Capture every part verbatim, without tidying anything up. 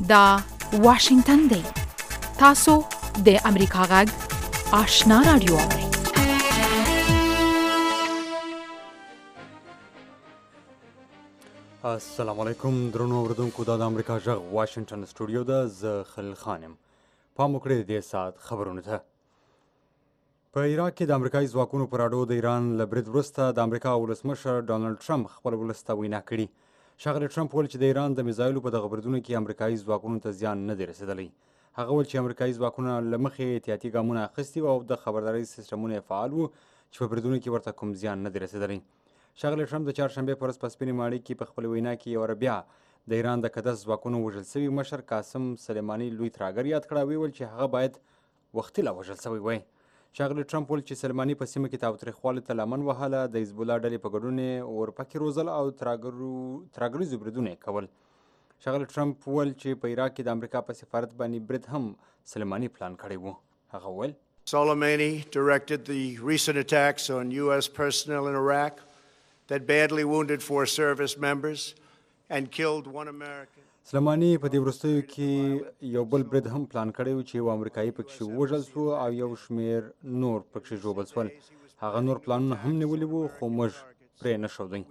دا واشنگتن دی. تاسو د امریکا غږ آشنا رادیو اورئ. السلام علیکم درنو اوریدونکو، دا د امریکا غږ واشنگټن سټوډیو ده. زه خلیل خان یم. پام وکړئ د دې ساعت خبرونو ته. په عراق کې د امریکایي ځواکونو پر اډو د ایران له برید وروسته د امریکا ولسمشر ډانلډ ټرمپ خپل ولس ته وینا کړې. ښاغلی ټرمپ وویل چې د ایران د میزایلو په دغه بریدونو کې امریکایي ځواکونو ته زیان نه دی رسېدلی. هغه وویل چې امریکایي ځواکونه له مخې احتیاطي ګامونه اخیستي وو او د خبردارۍ سیسټمونه یې فعال وو چې په بریدونو کې ورته کوم زیان نه دی رسېدلی. ښاغلی ټرمپ د چهارشنبې په ورځ په سپینې ماڼۍ کې په خپلې وینا کې یوه بیا د ایران د قدس ځواکونو وژل سوي مشر قاسم سلیماني لوی ترهګر یاد کړه. ویې ویل چې هغه باید وختي لا وژل سوی وی. ښاغلی ټرمپ وویل چې سلیماني په سیمه کې تاوتریخوالي ته لمن وهله، د حزب الله ډلې په ګډون یې اورپکې روزل او ترهګریزو بریدونه یې کول. ښاغلی ټرمپ وویل چې په عراق کې د امریکا په سفارت باندې برید هم سلیماني پلان کړی و. هغه وویل Soleimani directed the recent attacks on U S personnel in Iraq that badly wounded four service members and killed one American. سلیماني په دې وروستیو کې یو بل برید هم پلان کړی و چې یو امریکایي پکښې ووژل شو او یو شمېر نور پکښې ژوبل شول. هغه نور پلانونه هم نیولي وو خو موږ پرې نه ښودی.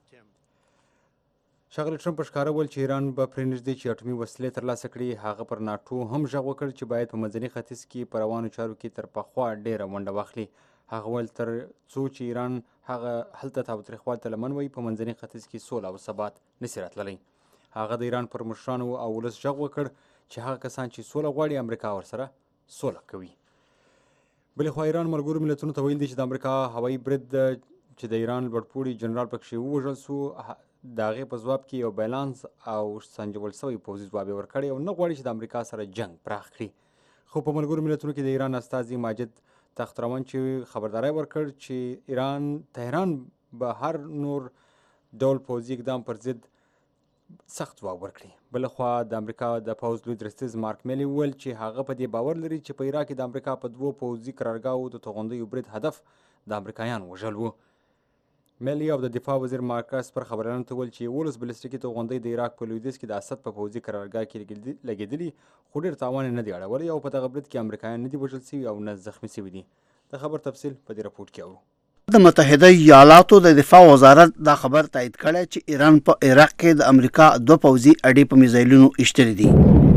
ښاغلی ټرمپ په ښکاره وویل چې ایران به پرې نږدې چې اټومي وسلې ترلاسه کړي. هغه پر ناټو هم غږ وکړ چې باید په منځني ختیځ کې په روانو چارو کې تر پخوا ډېره ونډه واخلي. هغه وویل تر څو چې ایران هغه هلته تاوتریخوالي ته لمن وهي په منځني ختیځ کې سوله او ثبات نسي راتللی. هغه د ایران پر مشرانو او ولس غږ وکړ چې هغه کسان چې سوله غواړي امریکا ورسره سوله کوي. بلې خوا ایران ملګرو ملتونو ته ویل دي چې د امریکا هوایي برید چې د ایران لوړپوړي جنرال پکښې ووژل سو د هغې په ځواب کې یو بیلانس او سنجول سوی پوځي ځواب یې ورکړی او نه غواړي چې د امریکا سره جنګ پراخ کړي. خو په ملګرو ملتونو کې د ایران استازي ماجد تخترون چې خبرداری ورکړ چې ایران تهران به هر نور ډول پوځي اقدام پر ضد سخت ځواب ورکړي. بلخوا د امریکا د پوځ لوی درستیز مارک میلي وویل چې هغه په دې باور لري چې په عراق کې د امریکا په دوو پوځي قرارګاهو د توغندیو برید هدف د امریکایان وژل و. میلي او د دفاع وزیر مارک اسپر خبریالانو ته وویل چې یولس بلستیکي توغندۍ د عراق په لویدیځ کې د اسد په پوځي قرارګاه کې لګېدلي خو ډېر تاوان یې نه دی اړولی او په دغه برید کې امریکایان نه دي وژل سوي او نه زخمي سوي دي. د خبر تفصیل په دې راپورټ کې اورو. د متحده ایالاتو د دفاع وزارت دا خبر تایید کړی چې ایران په عراق کې د امریکا دوه پوځي اډې په میزایلونو ایشتلې دي.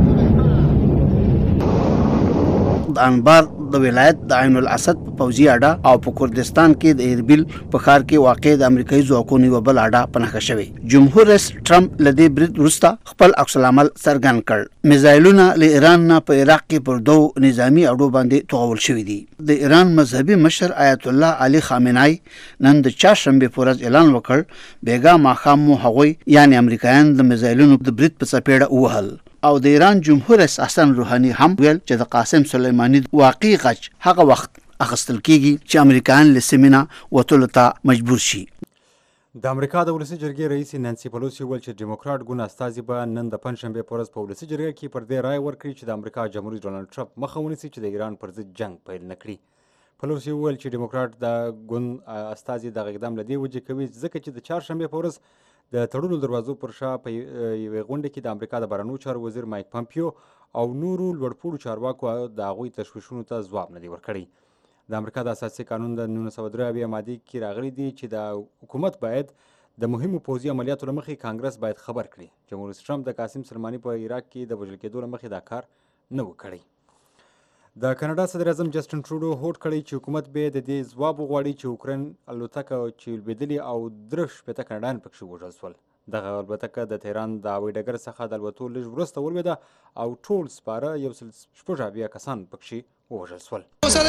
د انبار د ولایت د عین الاسد په پوځي اډه او په کردستان کې د اربیل په ښار کې واقع د امریکایي ځواکونو یوه بل اډه په نښه شوې. جمهور رئیس ټرمپ له دې برید وروسته خپل عکس العمل څرګند کړ. میزایلونه له ایران نه په عراق کې پر دوو نظامي اډو باندې توغول شوي دي. د ایران مذهبي مشر آیت الله علي خامنه‌ای نن د چهارشنبې په ورځ اعلان وکړ بیګا ماښام مو هغوی یعنې امریکایان د میزایلونو د برید په څپېړه ووهل. او د ایران جمهور رئیس حسن روحاني هم ویل چې د قاسم سلیماني واقعي غچ هغه وخت اخیستل کیږي چې امریکایان له سیمې نه وتلو ته مجبور شي. د امریکا د ولسي جرګې رئیس نانسي پلوسي وویل چې ډیموکراټ ګوند استازي به نن د پنجشنبې په ورځ په ولسي جرګه کې پر دې رایه ورکړي چې د امریکا جمهور رئیس ډانلډ ټرمپ مخه ونیسي چې د ایران پر ضد جنګ پیل نه کړي. پلوسي وویل چې ډیموکراټ د ګوند استازي دغه اقدام له دې وجې کوي ځکه چې د چهارشنبې په ورځ د تړلو دروازو پر شا په یوې غونډې کې د امریکا د بهرنیو چارو وزیر مایک پامپیو او نورو لوړپوړو چارواکو د هغوی تشویشونو ته ځواب نه دی ورکړی. د امریکا د اساسي قانون د نولس سوه درې اویا مادې کې راغلي دي چې د حکومت باید د مهمو پوځي عملیاتو له مخې کانګرس باید خبر کړي. جمهور رئیس ټرمپ د قاسم سلیماني په عراق کې د وژل کېدو له مخې دا کار نه و کړی. د کاناډا صدر اعظم جسټن ټروډو هوډ کړی چې حکومت به د دې ځواب وغواړي چې اوکراین الوتکه چې لوېدلې او درې شپېته کاناډایان پکښې وژل شول. دغه الوتکه د تهران د هوایي ډګر څخه د الوتو لږ وروسته ولوېده او ټول سپاره یو سل شپږ اویا کسان پکښې ووژل شول.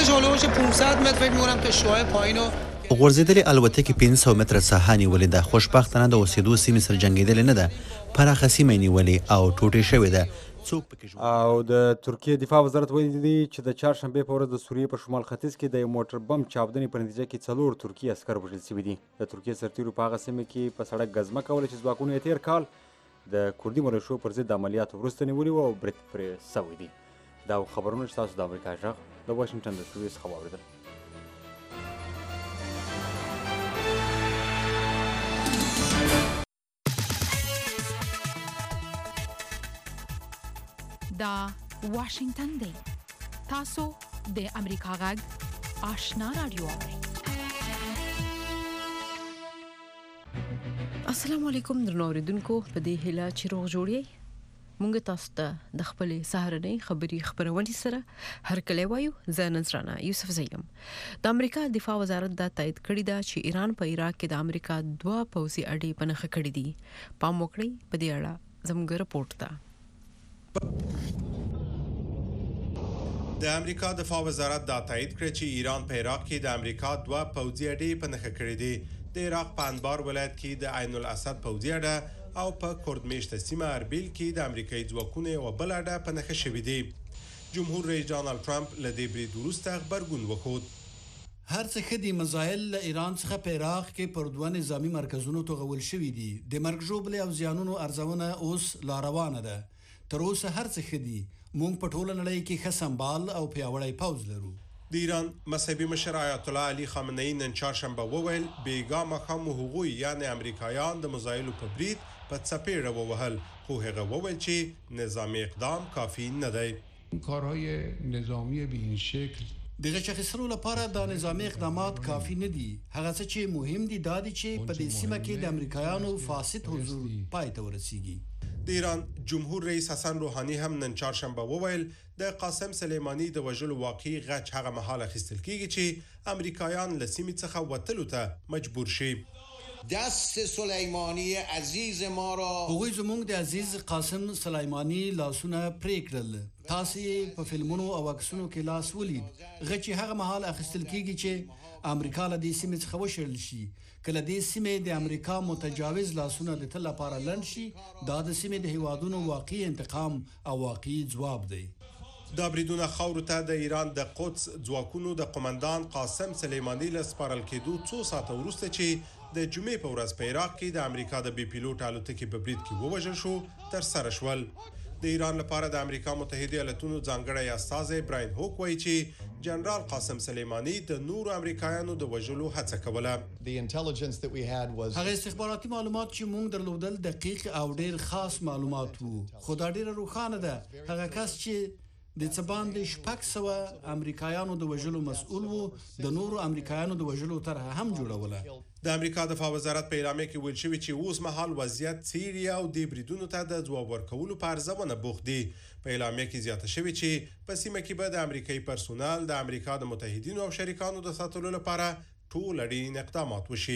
غورځېدلې الوتکې پنځه سوه متره ساحه نیولې ده. خوشبختانه د اوسېدو سیمې سره جنګېدلې نه ده، پراخه سیمه یې نیولې او ټوټې شوې ده. او د ترکیې دفاع وزارت ویلي دي چې د چهارشنبې په ورځ د سوریې په شمال ختیځ کې د یو موټر بم چاودنې په نتیجه کې څلور ترکي عسکر وژل شوي دي. د ترکیې سرتیرو په هغه سیمه کې په سړک ګزمه کوله چې ځواکونو یې تېر کال د کردي ملیشو پر ضد د عملیاتو وروسته نیولي وو او برید پرې سوی دي. دا خبرونه چې تاسو د امریکا غږ د واشنګټن د سټوډیو څخه واورېدل. دا واشنگتن دی. تاسو د امریکا غږ آشنا رادیو اورئ. السلام علیکم درنو اوریدونکو، په دې هیله چې روغ جوړی. مونږ تاسو ته د خپلې سهارنۍ خبري خبرونې سره هر کله وایو. زه نذرانه یوسف زیم. د امریکا دفاع وزارت دا تایید کړی دا چې ایران په عراق کې د امریکا دوه پوځي اډې پنهخه کړې دي. پام وکړئ په دې اړه زموږ رپورټ ته. د امریکا دفاع وزارت دا تایید کړ چې ایران په عراق کې د امریکا دوه پوځي اډې پنهخه کړې دي. د عراق په انبار ولایت کې د عین الاسد پوځي اډه او په کردمیشت سیمه اربیل کې د امریکایي ځواکونو یو بل اډه پنهخه شوې دي. جمهور رئیس ډانلډ ټرمپ له دې برید وروسته خبرګون وښود. هر څه خدي مزایل له ایران څخه په عراق کې پر دوه نظامی مرکزونو توغول شوې دي. د مرګ ژوبلې او زیانونو ارزونه اوس لا روانه ده. تر اوسه هر څه خدي مونږ په ټوله نړۍ کې ښه سمبال او پیاوړی پوځ لرو. د ایران مذهبي مشر آیت الله علي خامنه‌ای نن چهارشنبه وویل بیګا مخام هغوی یعنی امریکایان د مزایلو په برید په څپېړه ووهل، خو هغه وویل چې نظامی اقدام کافی نه دی. کارهای نظامی به این شکل دغه شخصرو لپاره د نظامی اقدامات کافی نه دي. هغه څه چې مهم دي دا دي چې په دې سیمه کې د امریکایانو فاسد حضور پای ته ورسیږي. د ایران جمهور رئیس حسن روحانی هم نن چهارشنبه وویل د قاسم سلیمانی د وژلو واقعي غچ هغه مهال اخیستل کیږي چې امریکایان له سیمې څخه وتلو ته مجبور شي. دست سلیمانی عزیز ما را هغوی زموږ د عزیز قاسم سلیمانی لاسونه پرې کړل. تاسو په فلمونو او عکسونو کې لاس ولید. غچ هغه مهال اخیستل کیږي چې امریکا له دې سیمې څخه وشړل شي. کله دې سیمې د امریکا متجاوز لاسونه د تل لپاره لند شي، دا د سیمې د هیوادونو واقعي انتقام او واقعي ځواب دی. دا بریدونه خاورو ته د ایران د قدس ځواکونو د قومندان قاسم سلیمانی له سپارل کېدو څو ساعته وروسته چې د جمعې په ورځ په عراق کې د امریکا د بي پیلوټ الوتکې په برید کې ووژل شو تر سره شول. د ایران لپاره د امریکا متحده ایالاتونو ځانګړی استازی براین هوک وایي چې جنرال قاسم سلیمانی د نورو امریکایانو د وژلو هڅه کوله. هغه استخباراتي معلومات چې موږ درلودل دقیق او ډیر خاص معلومات وو، خو دا ډیره روښانه ده هغه کس چې د څبان د شپږ سوه امریکایانو د وژلو مسؤل وو د نورو امریکایانو د وژلو طرح هم جوړوله. د امریکا دفاع وزارت په اعلامیه کې ویل شوی چې اوس مهال وضعیت څیړي او د بریدونو ته د ځواب ورکولو په ارزونه بوخت دي. په اعلامیه کې زیاته شوی چې په سیمه کې به د امریکایي پرسونل د امریکا د متحدینو او شریکانو د ساتلو لپاره ټول اړین اقدامات وشي.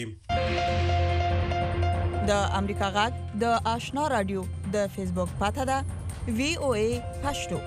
د امریکا غږ د آشنا رادیو د فیسبوک پاته ده وی او ای پښتو.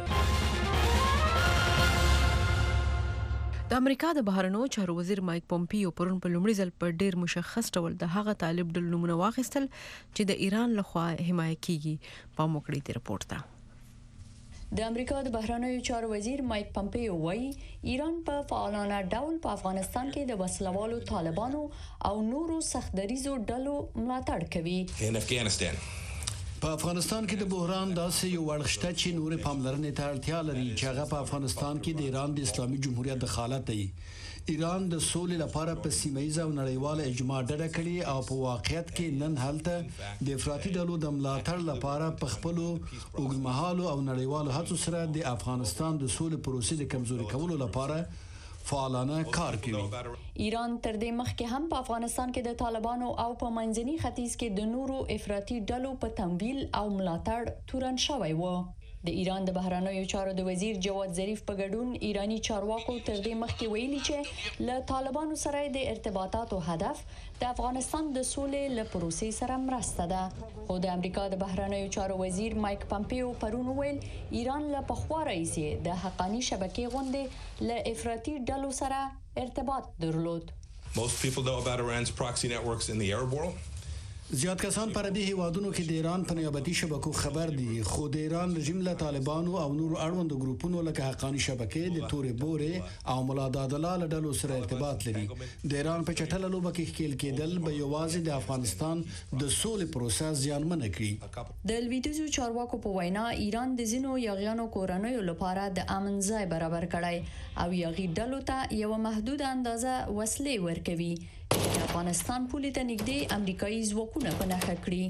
د امریکا د بهرنیو چارو وزیر مایک پومپیو پرون په لومړي ځل په ډیر مشخص ډول د هغه طالب ډلو نومونه واخیستل چې د ایران لخوا حمایت کیږي. په موکړې دی رپورټ ده. د امریکا د بهرنیو چارو وزیر مایک پومپیو وایي ایران په فعالانه ډول په افغانستان کې د وسلوالو طالبانو او نورو سختدریزو ډلو ملاتړ کوي. په افغانستان کې د بحران داسې یو وړښته چې نور پاملرنې ته اړتیا لري چې هغه په افغانستان کې د ایران د اسلامي جمهوریت دخالت دی. ایران د سولې لپاره په سیمه‌ایزه او نړیواله اجماع ډډه کړې او په واقعیت کې نن هلته د افراطي ډلو د ملاتړ لپاره په خپلو اوږدمهالو او نړیوالو هڅو سره د افغانستان د سولې پروسې د کمزوري کولو لپاره فعالانه کار کوي. ایران تر دې مخکې هم په افغانستان کې د طالبانو او په منځني ختیځ کې د نورو افراطي ډلو په تمویل او ملاتړ تورن شوی و. د ایران د بهرنیو چارو د وزیر جواد ظریف په ګډون ایرانی چارواکو تر دې مخکې ویلي چې له طالبانو سره د ارتباطاتو هدف د افغانستان د سولې له پروسې سره مرسته ده. خو د امریکا د بهرنیو چارو وزیر مایک پومپیو پرون ویل ایران له پخوا راهیسې د حقانی شبکې غونډې له افراطي ډلو سره ارتباط درلود. Most people know about Iran's proxy networks in the Arab world. زیات کسان پر دې هیوادونو کې د ایران په نیابتي شبکو خبر دي، خو د ایران رژیم له طالبانو او نورو اړوندو ګروپونو لکه حقانی شبکې د تورې بورې او ملا دادلا له ډلو سره ارتباط لري. د ایران په چټله لوبه کې ښکېل کېدل به یوازې د افغانستان د سولې پروسه زیانمن کړي. د لویدیځو چارواکو په وینا ایران د ځینو یاغیانو کورنیو لپاره د امن ځای برابر کړی او یاغي ډلو ته یو محدود اندازه وسلې ورکوي. د افغانستان پولې ته نږدې امریکایي ځواکونه په نښه کړي.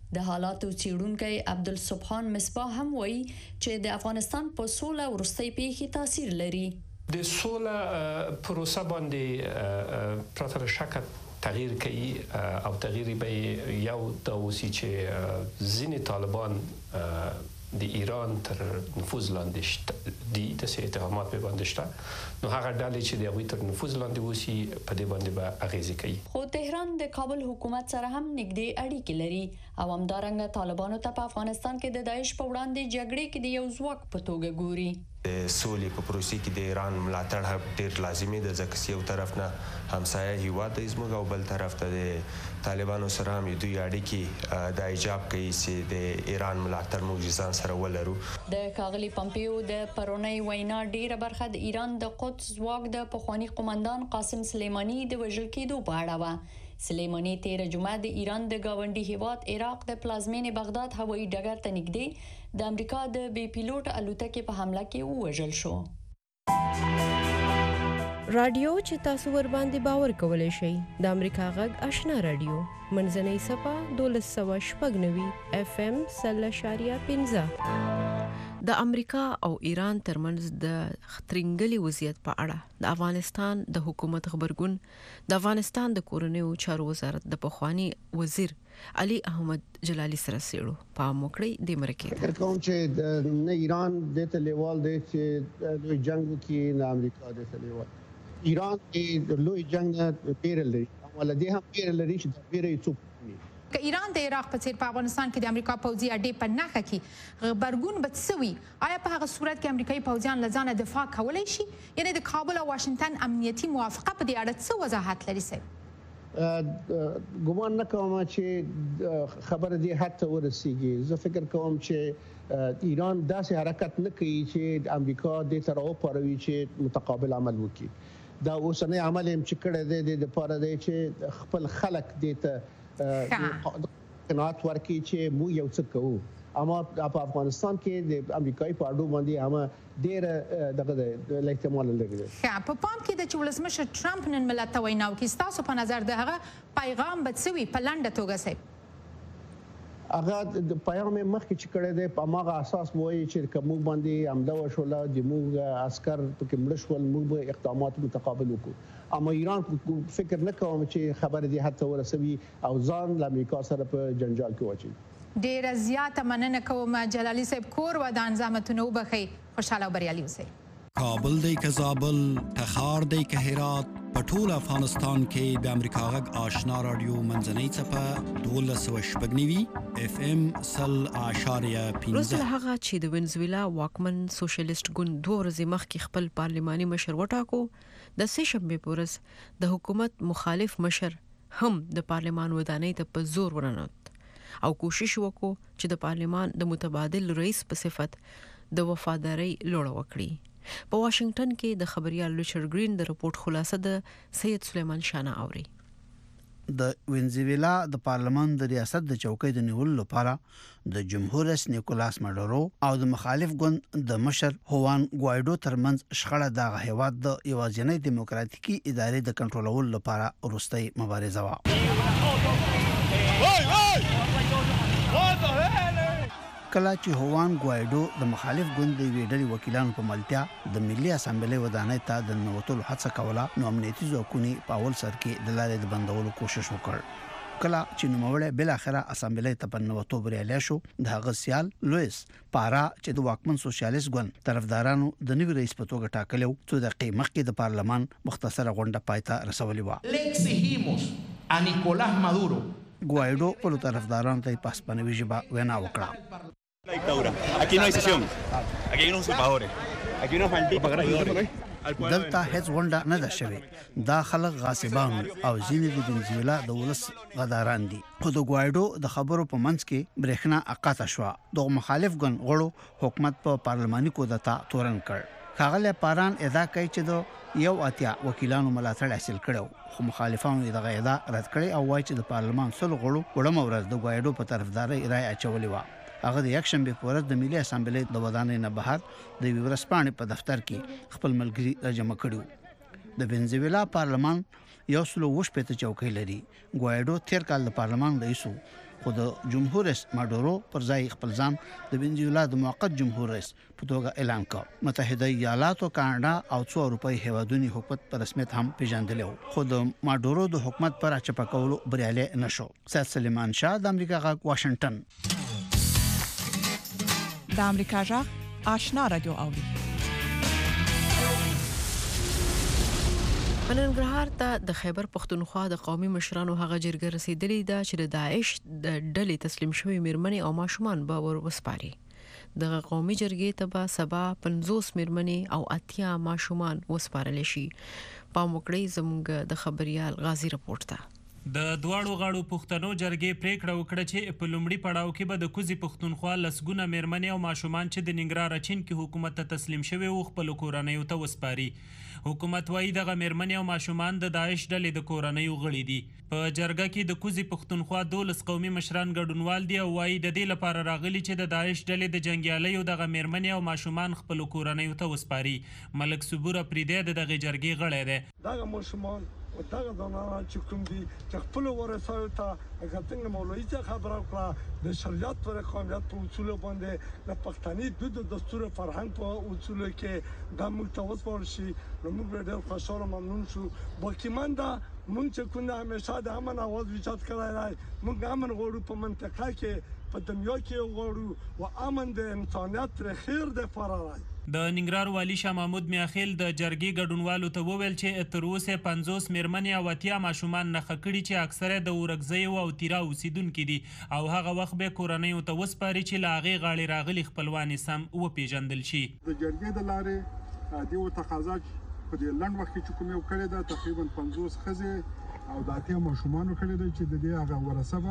د حالاتو څیړونکی عبدالسبحان مصباح هم وایي چې د افغانستان په سوله وروستۍ پیښې تاثیر لري. د سوله پروسه باندې پرته شک تغییر کوي او تغییر به یو د اوسي چې ځینې طالبان د ایران تر نفوذ لاندې شته دي د سي اتهامات به باندې شته نو هغه ډلې چې د غوي تر نفوذ لاندې وسی په دې باندې به اغیزه کوي. خو تهران د کابل حکومت سره هم نږدې اړیکې لري او همدارنګه طالبانو ته په افغانستان کې د داعش په وړاندې جګړې کې د یو ځواک په توګه ګوري. د سولې په پروسې کې د ایران ملاتړ ډېر لازمي ده ځکه چې یو طرف نه همسایه هیواد دی زموږ او بل طرف ته د طالبانو سره هم دوی اړیکې د ایجاب کوي چې د ایران ملاتړ موږ ځان سره ولرو. د کاغلی پمپیو د پرونی وینا ډیره برخه د ایران د قدس ځواک د پخوانی قومندان قاسم سلیمانی د وژل کېدو په اړه و. سلیمانی تیر جمعه د ایران د گاونډي هیواد عراق د پلازمینې بغداد هوایي ډګر ته نږدې د امریکا د بي پیلوټ الوتکې په حمله کې ووژل شو. رادیو چې تاسو ور باندې باور کولای شئ د امریکا غږ آشنا رادیو منځنۍ صفه دولس سوه شپږ نوي اف ام سل اشاریه پنځه. د امریکا او ایران ترمنځ د خطرنګلي وضعیت په اړه د افغانستان د حکومت خبرګون د افغانستان د کورنیو چارو وزارت د پخوانی وزیر علي احمد جلالي سره سیړو په موکړی د مرکه فکر کوم چې نه ایران د تلیوال د چې د جنگ کې نه امریکا د تلیوال ایران د لوی جنگ نه پیرل لري ولدي هم پیرل لري چې د پیرې څوک که ایران د عراق په څیر په افغانستان کې د امریکا پوځي اډې په نخښه کې غبرګون بتسوي آیا په هغه صورت کې امریکایي پوځیان له دفاع کولای شي یعنی د کابل او واشنگټن امنیتي موافقه په دې اړه څه وضاحت لري سي؟ ګومان نه کوم چې خبره دې حد ته ورسیږي. زه فکر کوم چې ایران داسې حرکت نه کوي چې امریکا دې تر او پروي چې متقابل عمل وکړي. دا اوسنۍ عمل هم چې کړه دې د پاره دی چې خپل خلک دې ته قناعت ورکړي چې مو یو څه کوو اما په افغانستان کې د امریکایي په اډو باندې هم ډېر دغه د احتمال لري. ښه په پام کې د چې ولسمشر ټرمپ نن ملت ته وینا وکړي ستاسو په نظر د هغه پیغام به څه وي په لنډه توګه سي؟ هغه د پیغام مخکې چې کړی دی په هغه اساس وایي چې کوم باندې حمله وشوله د موږ عسكر پکې مړ شول موږ به اقدامات متقابل وکړو اما ایران فکر نه کوم چې خبر دې حتی ورسوي او ځان د امریکا سره په جنجال کې واچي. ډیره زیاته مننه کوم جلالي صاحب کور ودان زحمتونه وبخي خوشاله او بریالي اوسئ. کابل دی که زابل تخار دی که هرات په ټول افغانستان کې د امریکا غږ آشنا رادیو منځنۍ صفه دولس سوه شپږ نوي اف ام سل اشاریه پنځه. وروسته هغه چې د وینزویلا واکمن سوشلیست ګوند دوه ورځې مخکې خپل پارلماني مشر وټاکو د سه شنبې په ورځ د حکومت مخالف مشر هم د پارلمان ودانۍ ته په زور ورننوت او کوشش وکړو چې د پارلمان د متبادل رئیس په صفت د وفادارۍ لوړه وکړي. په واشنگټن کې د خبريال ریچارډ گرین د رپورت خلاصه د سید سلیمان شاه اوري. د وینزویلا د پارلمان د ریاست د چوکۍ د نیولو لپاره د جمهور رئیس نیکولاس ماډورو او د مخالف ګوند د مشر هوان ګوایډو ترمنځ شخړه د هیواد د یوازینۍ دیموکراتیکي ادارې د کنټرولولو لپاره وروستۍ مبارزه و. کله چې هوان ګوایډو د مخالف ګوند د ویډلي وکیلانو په ملتیا د ملي اسامبلې ودانۍ ته د نوتلو هڅه کوله نو امنیتي ځواکونه په اول سر کې د لارې د بندولو کوشش وکړ. کله چې نوموړی بل اخره اسامبلې ته په نوتو بریالی شو د هغه سیال لویس پارا چې د واکمن سوشلیست ګوند طرفدارانو د نوي رئیس په توګه ټاکلو څو دقیقې مخکې د پارلمان مختصره غونډه پای ته رسولې و. ګوایډو په طرفدارانو ته په اسپانوي ژبه وینا وکړه. Aquí no hay sesión. Aquí hay unos usurpadores. Aquí unos malditos. دلته هیڅ غونډه نه ده شوې. دا خلک غاصبان او ځینې د وینزویلا د ولس غداران دي. خو د ګوایډو د خبرو په منځ کې برېښنا اقاطه شوه. د مخالف ګوند غړو حکومت په پارلماني کودتا تورن کړ. ښاغلی پاران ادعا کوي چې د یو اتیا وکیلانو ملاتړ حاصل کړو خو مخالفانو یې دغه ادعا رد کړې او وایي چې د پارلمان سلو غړو وړمه ورځ د ګوایډو په طرفدارۍ رایه اچولې وه. هغه د یک شنبه په ورځ د ملي اسامبلې د ودانۍ نه بهر د ورځپاڼې په دفتر کې خپل ملګري راجمع کړو. د وینزویلا پارلمان یو سلو وش پته چوکۍ لري. ګوایډو تیر کال د پارلمان رئیس خو د جمهور رئیس ماډورو پر ځای خپل ځان د وینزویلا د موقت جمهور رئیس په توګه اعلان کړ. متحده ایالات او کاناډا او څو اروپایي هیوادونو حکومت په رسمیت هم پیژندل خو د ماډورو د حکومت پر اچپا کولو بریالي نشو. سید سلیمان شاه د امریکا غږ واشنگټن. د امریکا غږ آشنا رادیو اوري. ننګرهار ته د خیبر پښتونخوا د قومي مشرانو هغه جرګه رسیدلې ده چې د داعش د ډلې تسلیم شوی میرمنې او ماشومان به ور وسپاري. د قومي جرګې ته به سبا پنځوس میرمنې او اتیا ماشومان وسپارل شي. پام وکړئ زموږ د خبريال غازی رپورټ ته. د دواړو غاړو پښتنو جرګې پریکړه وکړه چې په لومړي پړاو کې به د کوزي پښتونخوا لسګونه میرمنې او ماشومان چې د ننګرهار اچین کې حکومت ته تسلیم شوی او خپل کورنۍ ته وسپاري. حکومت وايي دغه میرمنې او ماشومان د داعش ډلې د کورنۍ غړي دي. په جرګه کې د کوزي پښتونخوا دولس قومي مشران ګډونوال دي او وايي د دې لپاره راغلي چې د داعش ډلې د جنگیالیو دغه میرمنې او ماشومان خپل کورنۍ ته وسپاري. ملک صبور پریده د دغه جرګې غړی دی. دغه ماشومان او دغه زنانه چې کوم دي چې خپل ورثه ته هغه څنګه مولوي څخه خبره کړه د شریعت پر قانون په اصول باندې د پښتني دود دستور فرهنګ په اصول کې د متوسط ورشي نو موږ ډېر خوشاله ممنون شو. باقي منده موږ چې کومه همیشه د امن اواز وچات کړای موږ امن غوړو په منطقه کې په دنیا کې غوړو او امن د انسانیت تر خیر د فرارای. د ننګرهار والی شاه محمود میاخیل د جرګې ګډونوالو ته وویل چې تر اوسه پنځوس میرمنې او اتیا ماشومان نښه کړي چې اکثره د اورګزیو او تیرا اوسیدونکي دي او هغه وخت به کورنۍ ته وسپاري چې له هغې غاړې راغلي خپلوان سم وپېژندل شي. د جرګې د لارې دې تقاضا په دې لنډ وخت کې چې کوم یو کړی ده تقریبا پنځوس ښځې او د اتیا ماشومانو کړی ده چې د دې هغه ورثه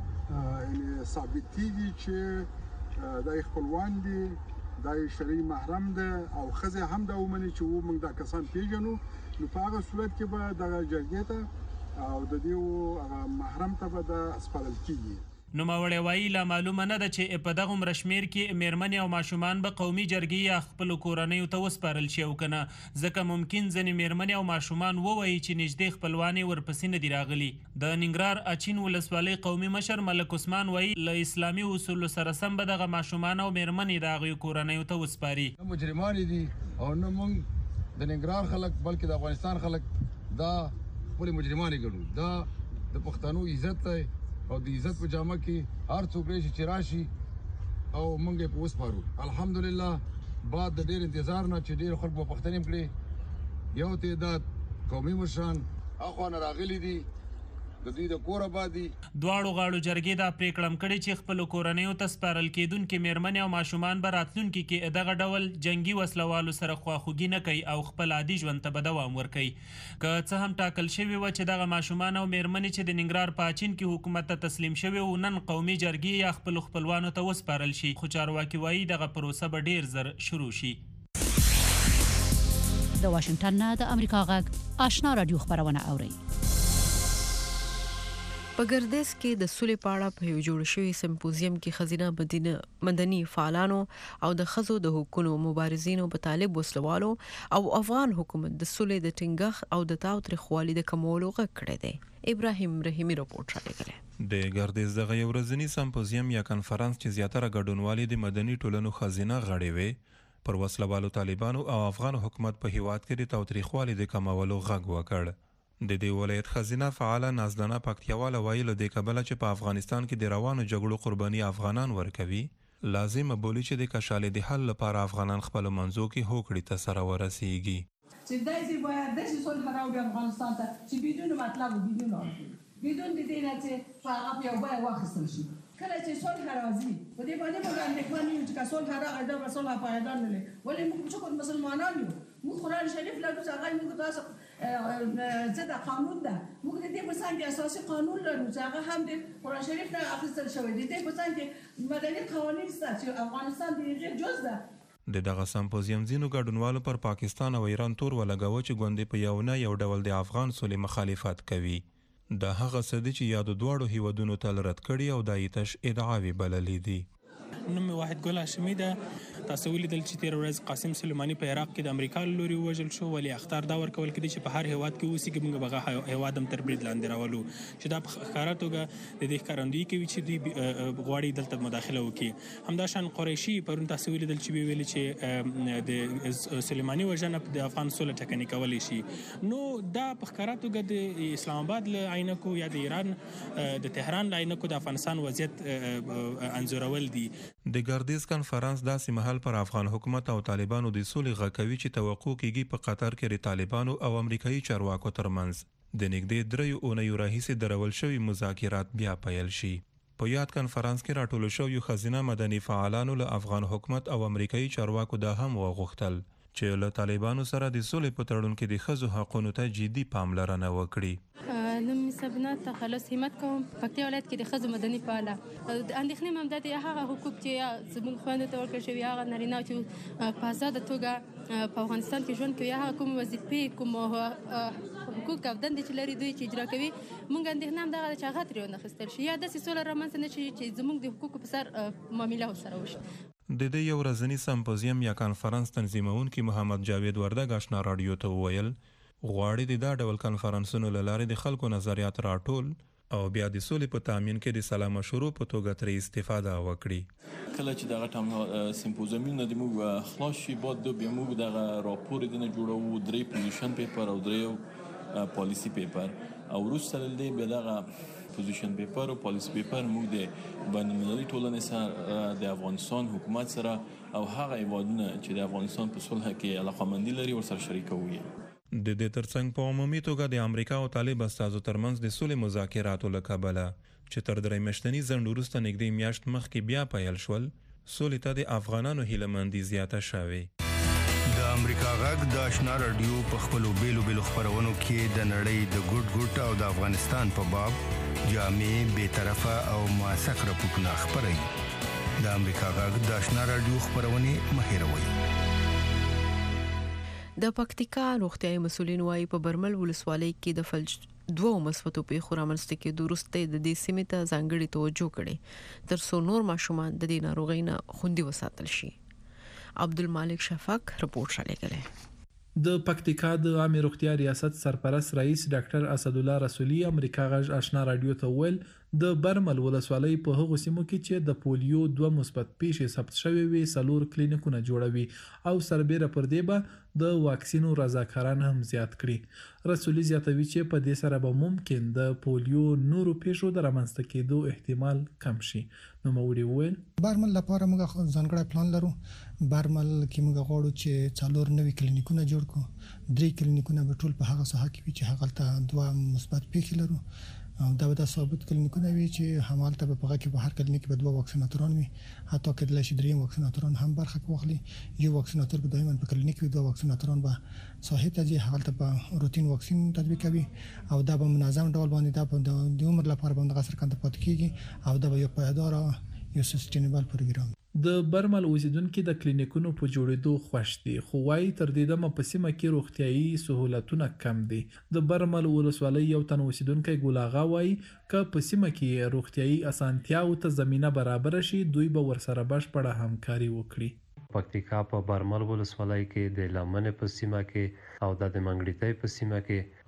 به ثابتېږي چې د خپلوان دي دا شرعي محرم ده او خزه هم د ومني چې و موږ دا کسان پیژنو نو په هغه صورت کې به د جرګې ته او د دې محرم ته به د اسپارل کیږي. نوموړی وایي لا معلومه نه ده چې په دغه مرشمیر کې میرمنې او ماشومان به قومي جرګې یا خپل کورنۍ ته وسپارل شي او کنه ځکه ممکن ځنې میرمنې او ماشومان ووایي چې نږدې خپلوان ورپسې نه دي راغلي. د ننګرهار اچین ولسوالۍ قومي مشر ملک عثمان وایي له اسلامي اصولو سره سم به دغه ماشومان او میرمنې د هغوی کورنۍ ته وسپاري. مجرمان دي او نه موږ د ننګرهار خلک بلکې د افغانستان خلک دا ټول مجرمان ګڼو. دا د پښتنو عزت دی او د عزت په جامه کې هر څوک راشي چې راشي او موږ یې په وسپارو. الحمدلله بعد د ډېر انتظار نه چې ډېر خلک به پښتنې کړي یو تعداد قومي مشران اخوا نه راغلي دي د دوی د کور آبادي. دواړو غاړو جرګې دا پریکړه کړې چې خپل کورنیو ته سپارل کېدونکي میرمنې او ماشومان به راتلونکي کې دغه ډول جنگي وسلوالو سره خواخوږي نه کوي او خپل عادي ژوند ته به دوام ورکوي. که څه هم ټاکل شوي وه چې دغه ماشومان او میرمنې چې د ننګرهار په اچین کې حکومت ته تسلیم شوي وو نن قومي جرګې یا خپلو خپلوانو ته وسپارل شي خو چارواکي وایي دغه پروسه به ډېر زر شروع شي. د واشنګټن نه د امریکا غږ آشنا رادیو خبرونه اوري. په ګردیز کې د سولې په اړه په یو جوړ شوی سمپوزیم کې خزینه مدینه مدني فعالانو او د ښځو د حقوقو مبارزینو په طالب وسلوالو او افغان حکومت د سولې د ټینګښت او د تاوتریخوالي د کمولو غږ کړی دی. ابراهیم رحیمی رپورټ راغلی. د ګردیز دغه یو ورځنی سمپوزیم یا کنفرانس چې زیاتره ګډونوالي د مدني ټولنو خزینه غړي وي پر وسلوالو طالبانو او افغان حکومت په هیواد کې د تاوتریخوالي د کمولو غږ وکړ. د دې ولایت خزینه فعال نازدانه پکتیاواله وایي له دې کبله چې په افغانستان کې د روانو جګړو قرباني افغانان ورکوي لازم بولی چې د کشالې د حل لپاره افغانان خپل منځو کې هوکړې ته سره ورسیږي. چې داسې باید داسې صلح راوړي افغانستان ته چې بدون مطلب و بدون بدون د دې نه چې په هغه په یو بیه واخیستل شي. کله چې صلح راځي په دې باندې موږ اندېښمن یو چې که صلح راغی دا به صلح پایدار نه لري ولې موږ چې کوم مسلمانان یو موږ قرآن شریف لرو چې هغه موږ تاسو ضد قانون ده موږ د دې په څنګ کې اساسي قانون لرو چې هغه هم د قرآن شریف نه اخیستل شوی دی. د دې په څنګ کې مدني قوانین شته چې افغانستان د هغې جز ده. د دغه سمپوزیم ځینو ګډونوالو پر پاکستان او ایران تور ولګاوه چې ګوندې په یو نه یو ډول د افغان سولې مخالفت کوي. دا هغه څه دي چې یادو دواړو هیوادونو ته رد کړي او دا یې تش ادعاوې بللې دي. نوم واحد ګل هاشمي ده تاسو ولیدل چې تیر ورځ قاسم سلیمانی په عراق کې د امریکا لوري وژل شو ولی اختار دا ورکول کړي چې په هر هیواد کې اوسېږي موږ به هیواد هم تر برید لاندې راولو چې دا په ښکاره توګه د دې ښکارندویي کوي چې دوی غواړي دلته مداخله وکړي. همداشان قریشي پرون تاسو ولیدل چې ویل چې د سلیمانی وژنه د افغان سوله ټکنۍ کولی شي. نو دا په ښکاره توګه د اسلام آباد له عینکو یا د ایران د تهران له عینکو د افغانستان وضعیت انځورول دي. د ګردیز کنفرانس داسې مهال پر افغان حکومت او طالبانو د سولې غږ کوي چې توقع کیږي په قطر کې د طالبانو او امریکایي چارواکو ترمنځ د نږدې دریو اونیو راهیسې درول شوي مذاکرات بیا پیل شي. په یاد کنفرانس کې راټول شویو ښځینه مدني فعالانو له افغان حکومت او امریکایي چارواکو دا هم وغوښتل چې له طالبانو سره د سولې په تړون کې د ښځو حقونو ته جدي پاملرنه وکړي. نوم سبنا تخلص همت کوم پکتیا ولایت کې د ښځو مدني فعاله اندېښنې مې هم دا د هغه حقوق چې زموږ خویندو ته ورکړل شوي هغه نارینه چې په ازاده توګه په افغانستان کې ژوند کوي هغه کوم وظیفې کوم حقوق او دندې چې لري دوی چې اجرا کوي موږ اندېښنه هم دغه ده چې هغه ترې ونه اخیستل شي یا داسې سوله رامنځته نه شي چې زموږ د حقوقو په سر معامله ورسره وشي. د دې یو ورځني سمپوزیم یا کانفرنس تنظیمونکي محمد جاوید وردګ آشنا رادیو ته وویل غواړي د دا ډول کانفرنسونو له لارې د خلکو نظریات راټول او بیا د سولې په تامین کې د سلا مشورو په توګه ترې استفاده وکړي. کله چې دغه ټام سمپوزیمونه د موږ خلاص شي بعد د بیا موږ دغه راپور دینه جوړو درې پوزیشن پیپر او درې پالیسی پیپر او وروسته له دې بیا دغه پوزیشن پیپر او پالیسی پیپر موږ د بین المللي ټولنې سره د افغانستان حکومت سره او هغه هیوادونه چې د افغانستان په صلح کې علاقمندي لري ورسره شریکوي. د دې ترڅنګ په عمومي توګه د امریکا او طالب استازو ترمنځ د سولې مذاکراتو له کبله چې تر درې میاشتني ځنډ وروسته نږدې میاشت مخکې بیا پیل شول سولې ته د افغانانو هیلهمندي زیاته شوې. د امریکا غږ د آشنا رادیو په خپلو بیلو بیلو خپرونو کې د نړۍ د ګوټ ګوټ او د افغانستان په باب جامع بېطرفه او موثق راپورټونه خپروي. د امریکا غږ د آشنا رادیو خپرونې مه هېروئ. د پکتیکا روغتیايي مسولین وايي په برمل ولسوالۍ کې د فلج دوه مثبتو پیښو رامنځته کېدو وروسته د دې سیمې ته ځانګړې توجه کړې تر څو نور ماشومان د دې ناروغۍ نه خوندي وساتل شي. عبدالمالک شفاق رپورټ را لېږلی. د پکتیکا د عامه روغتیا ریاست سرپرست رئیس ډاکټر اسد الله رسولي امریکا غږ آشنا رادیو ته ویل د برمل ولسوالۍ په هغو سیمو کې چې د پولیو دوه مثبت پیښې ثبت شوې وي څلور کلینیکونه جوړوي او سربیره پر دې به د واکسینو رضاکاران هم زیات کړي. رسولي زیاتوي چې په دې سره به ممکن د پولیو نورو پیښو د رامنځته کېدو احتمال کم شي. نو موږ ویل برمل لپاره موږ ځانګړی پلان لرو. برمل کې موږ غواړو چې څلور نوي کلینیکونه جوړ کړو. درې کلینیکونه به ټول په هغه ساحه کې وي چې هغه ته دوه مثبت پیښې لرو او دا به د ثابت کلینیکونه وي چې همالته به په هغه کې به هر کلینیک به دوه واکسیناتوران وي حتی کله چې درې واکسیناتوران هم برخه واخلي یو واکسیناتور به دایماً په کلینیک وي دوه واکسیناتوران به ساحه ته ځي هغه په روتین واکسین تطبیق کوي او دا به منظم ډول باندې دا په د عمر لپاره باندې غسر کنده پات کیږي او دا به یو پایدار یو سستینبل پروګرام. د برمل اوسیدونکو د کلینیکونو په جوړېدو خوښ دي خو وايي تر دې دمه په سیمه کې روغتيایي سہولتونه کم دي. د برمل ولسوالۍ یو تن اوسیدونکو ګولاغا وايي ک په سیمه کې روغتيایي اسانتیاو ته زمينه برابر شي دوی به ورسره بشپړه همکاري وکړي. پکتیکا په برمل ولسوالۍ کې د لمن په سیمه کې او د منګړیتۍ په سیمه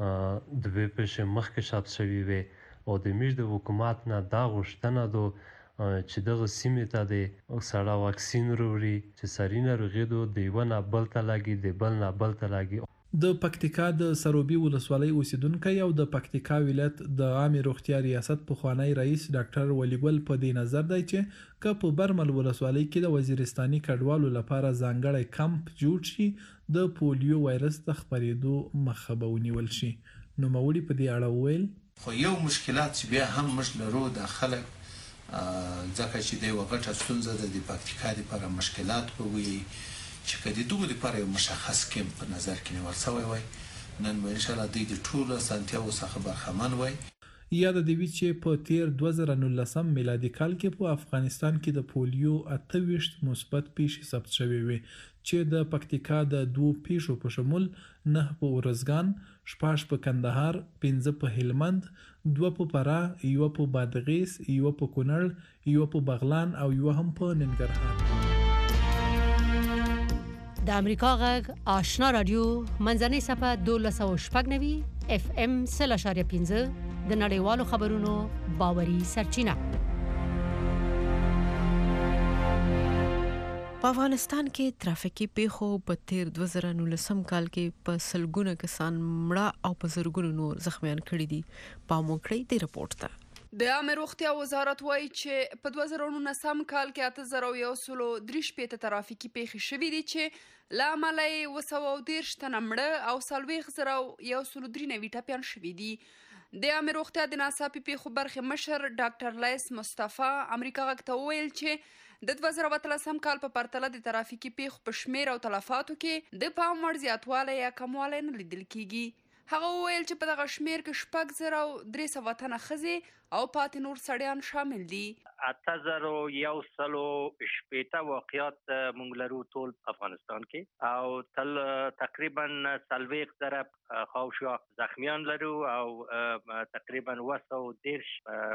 کې د وې په مخ کې شات شوی وي او د میش د حکومت نه دا غوښتنه دو چې دغه سیمې ته د سړا واکسین وروړي چې سرینه رغیدو د یو نه بل ته لاګي د بل نه بل ته لاګي. د پکتیکا د سروبي ولسوالۍ اوسیدونکو او د پکتیکا ولایت د عامه روغتیا ریاست په خوانی رئیس ډاکټر ولیګل په دې نظر دی چې ک په برمل ولسوالۍ کې د وزیرستاني کډوالو لپاره ځانګړی کمپ جوړ شي د پولیو وایرس د خپرېدو مخه به ونیول شي. نو موري په دې اړه ویل خو یو مشکلات چې بیا هم مش لرو د خلک ځکه چې د وغټه ستونزه د پکتیکا لپاره مشکلات په وی چې کدي دوه لپاره یو مشخص کمپ په نظر کې نیول شوی وای نن ان شاء الله د ټولو سانتیاو څخه برخمن وای. یاد دی چې په تیر دوه زره نولسم میلادي کال کې په افغانستان کې د پولیو اته ویشت مثبت پیښې ثبت شوې وي چې د پکتیکا د دوه پیښو په شمول نه په ورزګان، شپږ په کندهار، پنځه په هلمند، دوه په فراه، یو په بادغیس، یو په کونړ، یو په بغلان او یو هم په ننګرهار. د امریکا غږ آشنا رادیو منځنۍ صفه دولس او شپږ نوي اف ام سل اشاریه پنځه د نړیوالو خبرونو باوري سرچینه. په افغانستان کې ترافیکي پیښو په تیر دوه زره نولسم کال کې په سلګونه کسان مړه او په زرګونو نور زخمیان کړي دي. پام وکړئ د رپورت ته. د عامه روغتیا وزارت وایي چې په دوه زره نولسم کال کې اته زره یو سل درې شپېته ترافیکي پیښې شوې دي چې له امله یې اوه سوه دېرش تنه مړه او څلوېښت زره یو سل درې نوي ټپیان شوي دي. د عامه روغتیا د ناڅاپي پیښو برخې مشر ډاکټر لیس مصطفی امریکا غږ ته وویل چې د دوه زره اتلسم کال په پرتله د ترافیکي پیښو په شمېر او تلفاتو کې د پام وړ زیاتوالی یا کموالی نه لیدل کیږي. هغه وویل چې په دغه شمېر کې شپږ زره او درې سوه تنه ښځې او پاتې نور سړیان شامل دي. اته زره یو سل شپېته واقعات موږ لرو ټول افغانستان کې او تل تقریبا څلوېښت زره خواوشا زخمیان لرو او تقریبا اوه سوه دېرش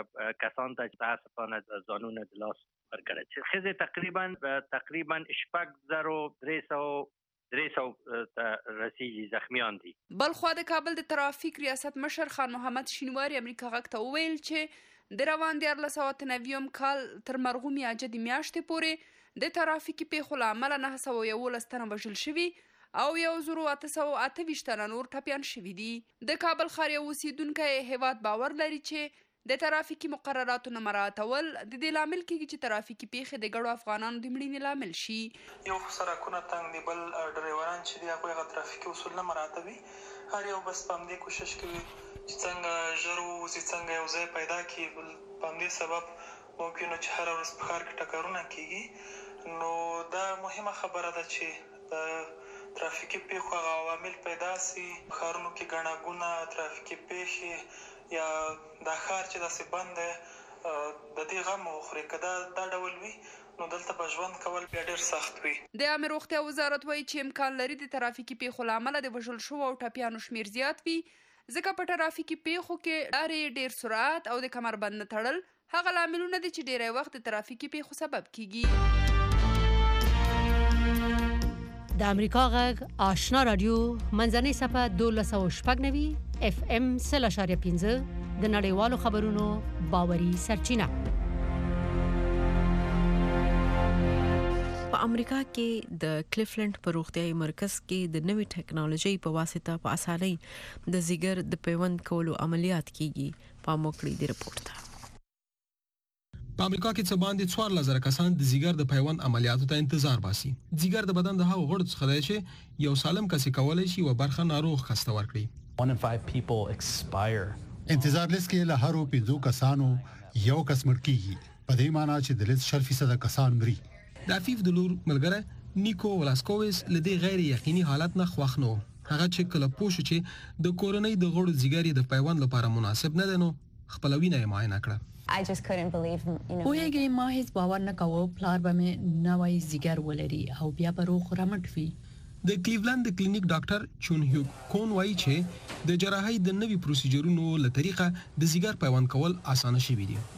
کسان ته متاسفانه ځانونه د لاس ورکړي چې ښځې تقریبا تقریبا شپږ زره درې سوه درې سوه رسیږي زخمیان دي. بلخوا د کابل د ترافیک ریاست مشر خان محمد شینواری امریکا غږ ته وویل چې د روان دیارلس سوه اته نوي کال تر مرغومي اجدي میاشتې پورې د ترافیکي پیښو له امله نهه سوه یولس تنه وژل شوي او یو زرو اته سوه اته ویشت تنه نور ټپیان شوي دي. د کابل ښار یو اوسیدونکی هیواد باور لري چې د ترافیکي مقرراتو نه مراعاتول د دې لامل کېږي چې ترافیکي پیښې د ګڼو افغانانو د مړینې لامل شي. یو خو سرکونه تنګ دي، بل ډریوران چې دي هغوی هغه ترافیکي اصول نه مراعاتوي. هر یو بس په همدې کوشش کوي چې څنګه ژر ووځي، څنګه یو ځای پیدا کړي. بل په همدې سبب ممکن و چې هره ورځ په ښار کې ټکرونه کېږي. نو دا مهمه خبره ده چې د ترافیکي پیښو هغه عوامل پیدا سي. ښارونو کې ګڼه ګوڼه ترافیکي پیښې یا دا ښار چې داسې بند دی د دې غم وخوري. که دا دا ډول وي نو دلته به ژوند کول بیا ډېر سخت وي. د عامه روغتیا وزارت وایي چې امکان لري د ترافیکي پیښو له امله د وژل شوو او ټپیانو شمېر زیات وي، ځکه په ترافیکي پیښو کې لارې ډېر سرعت او د کمربند نه تړل هغه لاملونه دي چې ډېری وخت د ترافیکي پیښو سبب کیږي. د امریکا غږ آشنا رادیو منځنۍ صفه دولس او شپږ نوي اف ام سل اشاریه پنځه د نړیوالو خبرونو باوري سرچینه. په امریکا کې د کلیفلند په روغتیايي مرکز کې د نوې ټکنالوژي په واسطه په اسانۍ د ځیګر د پیوند کولو عملیات کیږي. په موکړی د رپورت ته په امریکا کې څه باندې څوارلس زره کسان د ځیګر د پیوند عملیاتو ته انتظار باسي. ځیګر د بدن د هغو غړو څخه دی چې یو سالم کس کولای شي و برخه ناروغ کس ته ورکړي. One in five people expire. انتظار لیست کې له هرو پنځو کسانو یو کس مړ کیږي. په دې معنی چې د لیست شل فیصد کسان مري. د عفیف د لور ملګری نیکو ولاسکوویس له دې غیر یقیني حالت نه خوښ نه و. هغه چې کله پوه شو چې د کورنۍ د غړو ځیګر د پیوند لپاره مناسب نه دی نو خپل وینه یې معاینه کړه. I just couldn't believe, you know. پوهیږي ما هیڅ باور نه کاوه پلار به مې نوی ځیګر ولري او بیا به روغ رمټ وي. د کلیولند د کلینیک ډاکټر چون هیو کون وایي چې د جراحۍ د نوي پروسیجرونو له طریقه د ځیګر پیوند کول اسانه شوي دي.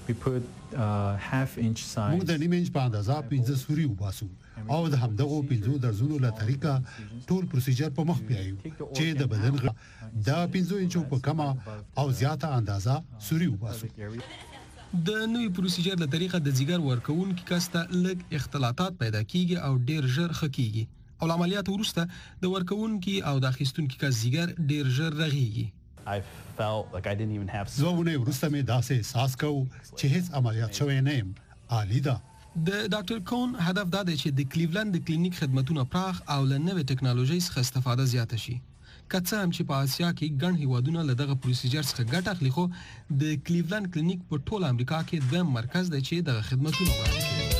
موږ د نیم انچ په اندازه پنځه سوري وباسو او د همدغو پنځو درزونو له طریقه ټول پروسیجر په مخ بیایو چې د بدن د پنځو انچو په کمه او زیاته اندازه سوري وباسو. د نوې پروسیجر له طریقه د ځیګر ورکوونکي کس ته لږ اختلاطات پیدا کیږي او ډیر ژر ښه کیږي او عملیات وروسته د ورکوونکي او د اخیستونکي کس ځیګر ډیر ژر رغیږي. I felt like I didn't even have زونه وروسته مې داسې احساس کوم چې هیڅ عملیات شوی نه یم. عالی ده. د ډاکټر کون هدف دا دی چې د کلیولند د کلینیک خدماتونه پراخ او له نوې ټکنالوژي څخه استفاده زیاته شي. که څه هم چې په اسیا کې ګڼ هیوادونه له دغه پروسیجر څخه ګټه اخلي خو د کلیولند کلینیک په ټول امریکا کې دویم مرکز دی چې دغه خدماتونه وړاندې کوي.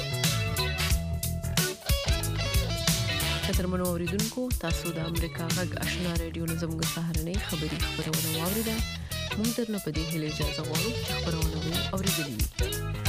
محترمانو اوریدونکو تاسو د امریکا غږ آشنا رادیو نه زموږ سهارنۍ خبري خبرونه واوریده. موږ درنه په دې هیله اجازه غواړو چې خبرونه مو اوریدلې وي.